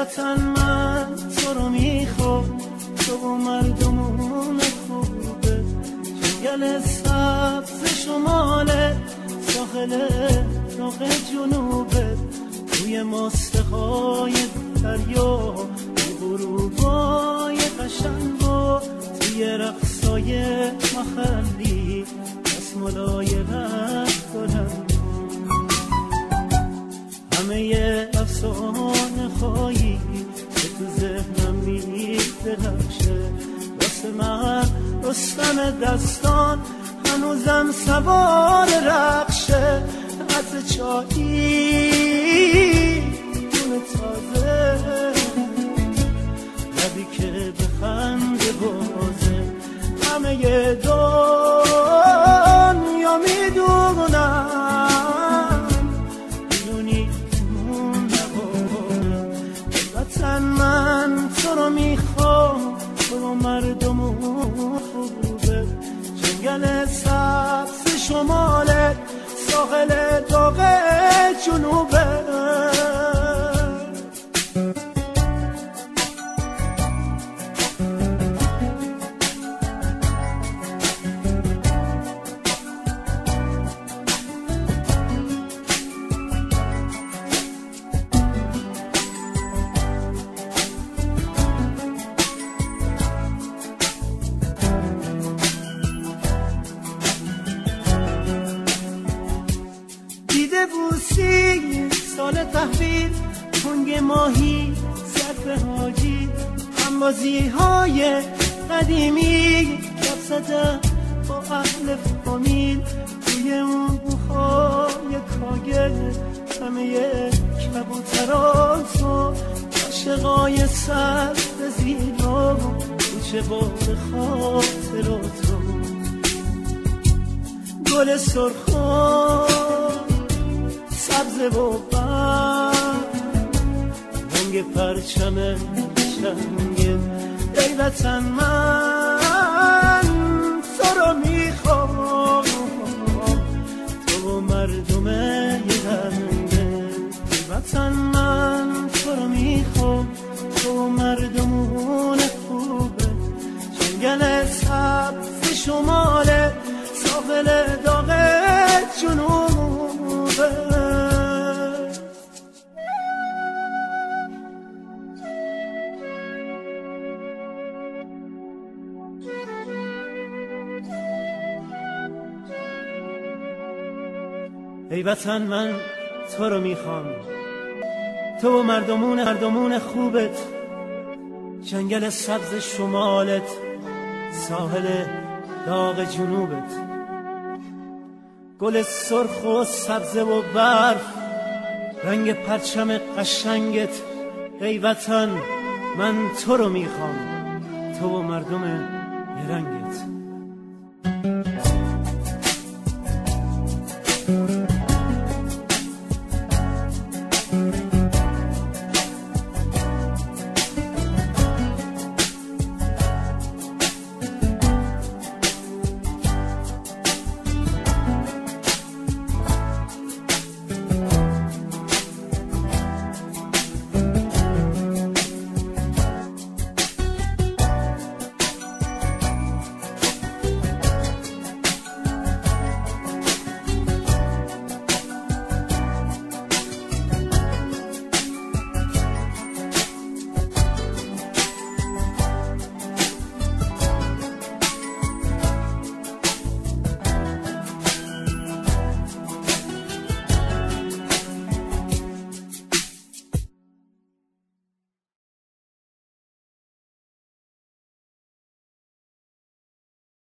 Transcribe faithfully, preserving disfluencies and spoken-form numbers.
وطن من تو رو میخوام، تو و مردمون خوبه، جنگل سبز شماله، ساحل داغ جنوبه، توی ماسه‌های دریا، توی غروبای قشنگ و توی رقصای محلی، دستمالای رنگ دارم. همه افسانه هایی که تو ذهنم می‌درخشه، واسه من رستم دستان هنوزم سوار رخشه. از چایی دون تازه، لبی که به خنده بازه، همه دنیا میدونم، میدونی مون نبارم. وطن من تو رو میخوام، تو مردمون خوبه، جنگل سبز شماله، ساحل داغ جنوبه. سال تحویل، کنگ ماهی، سقف حاجی، همبازی های قدیمی، کف زدن با اهل فامیل، توی اون بوهای کاگل، همه کبوترات و عاشقای سر زیرا، کوچه باد خاطرات رو، گل سرخان سبز و برگ، رنگ پرچم شنگه. ای وطن من تو رو میخوام، تو و مردم یرنده. ای وطن من تو رو میخوام، تو و مردمون خوبه، جنگل سبز شماله، ساحل داغ جنوبه. ای وطن من تو رو میخوام، تو و مردمون مردمون خوبت، جنگل سبز شمالت، ساحل داغ جنوبت، گل سرخ و سبز و برف، رنگ پرچم قشنگت. ای وطن من تو رو میخوام، تو و مردم رنگت. Thank you.